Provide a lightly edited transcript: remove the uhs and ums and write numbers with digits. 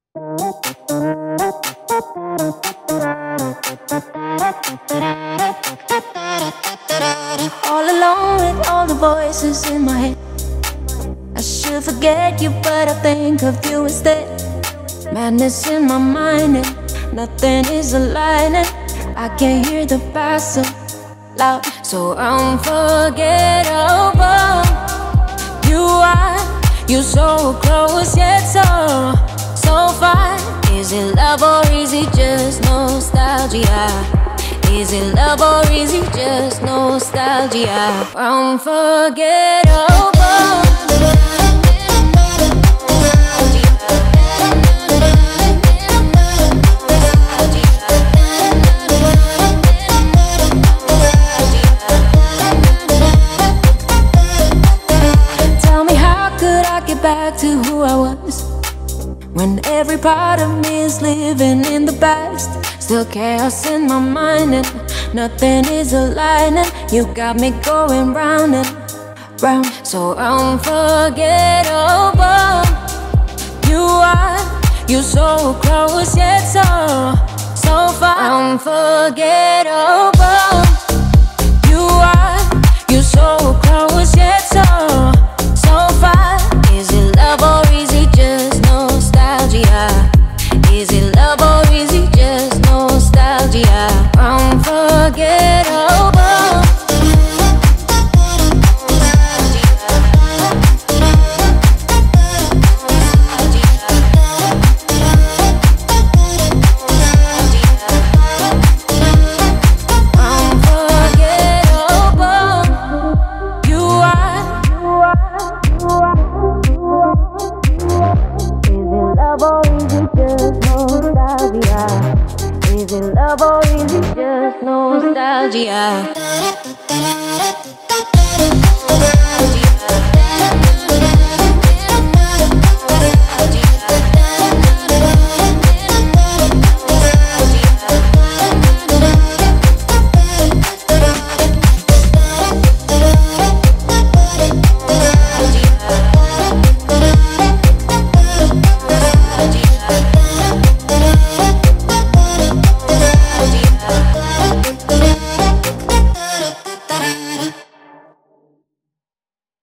All alone with all the voices in my head. I should forget you, but I think of you instead. Madness in my mind and nothing is aligning. I can hear the past so loud, so unforgettable. You so close yet so far. Is it love or is it just nostalgia? Is it love or is it just nostalgia? Unforgettable. Back to who I was when every part of me is living in the past. Still chaos in my mind and nothing is aligning. You got me going round and round, so unforgettable. You so close yet so far. Unforgettable. You so close yet so far. Is it love or is it just nostalgia? Is it love or is it just nostalgia? Unforgettable. Is it love or is it just nostalgia?